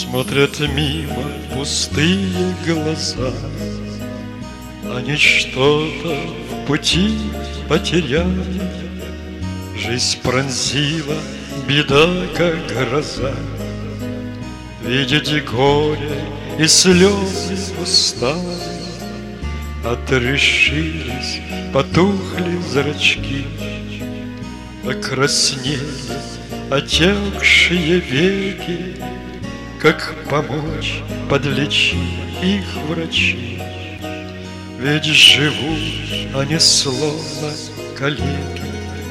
Смотрят мимо пустые глаза, они что-то в пути потеряли. Жизнь пронзила беда, как гроза. Видите, горе и слезы устали, отрешились, потухли зрачки, покраснели отекшие веки. Как помочь, подлечить их врачи? Ведь живут они словно калеки.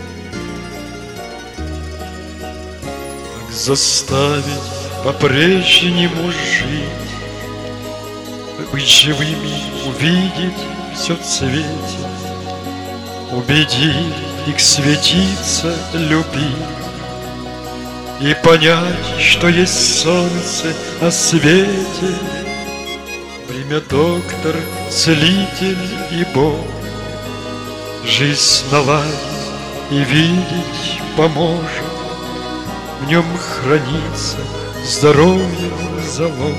Как заставить по-прежнему жить, быть живыми, увидеть все в цвете, убедить их светиться, любить и понять, что есть солнце на свете. Время доктор, целитель и Бог, жизнь наладить и видеть поможет. В нем хранится здоровье залог.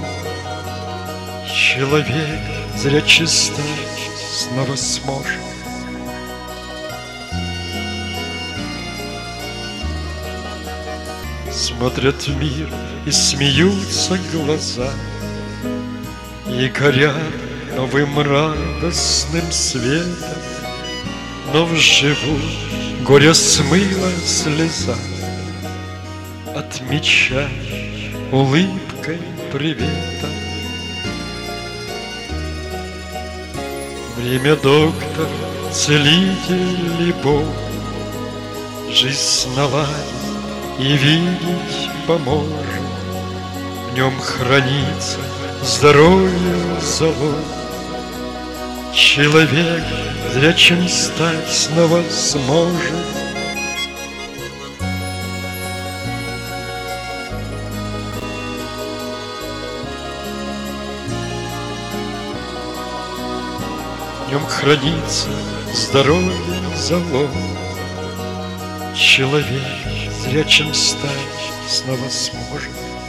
Человек зрячий стать снова сможет. Смотрят в мир и смеются глаза, и горят новым радостным светом, но вживую горе смыла слеза, отмечая улыбкой привета. Время доктор, целитель и Бог, жизнь наладить и видеть поможет. В нем хранится здоровье залог. Человек зрячим стать снова сможет. В нем хранится здоровье залог. Человек зрячим стать снова сможет.